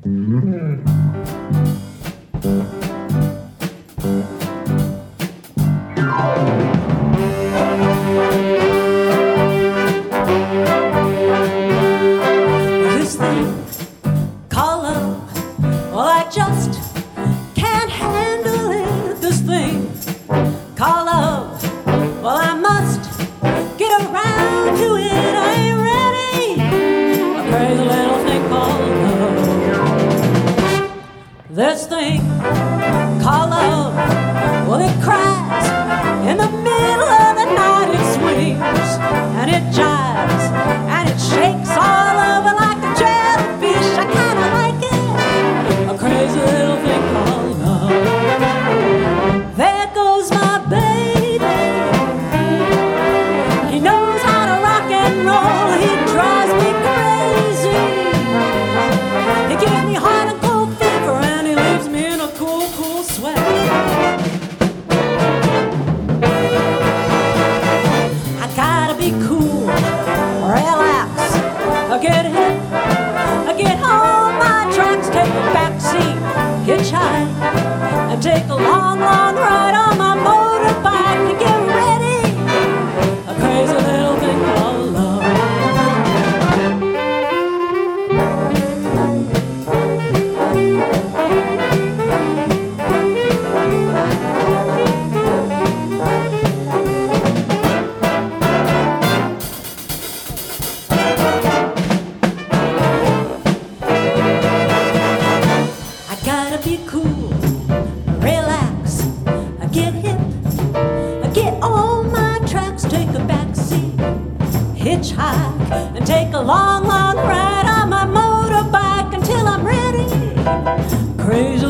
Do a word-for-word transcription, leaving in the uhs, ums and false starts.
This thing called love, well, I just can't handle it. This thing called love, well, I must get around to it. I ain't ready. A crazy little thing called love. This thing called love, well, it cries in the middle of the night. It swings and it jives and it shakes all over like a jellyfish. I kinda like it. A crazy little thing called love. There goes my baby. He knows how to rock and roll. He drives me crazy. He gives me heart and cold fever, and he leaves me in a cool, cool sweat. I gotta be cool, relax, get hip, get home my tracks, take a back seat, hitchhike, and take a long, long ride on my motorbike to get ready. A crazy little thing called love. I gotta be cool, relax, get hip, get on my tracks, take a back seat, hitchhike, and take a long, long ride on my motorbike until I'm ready. Crazy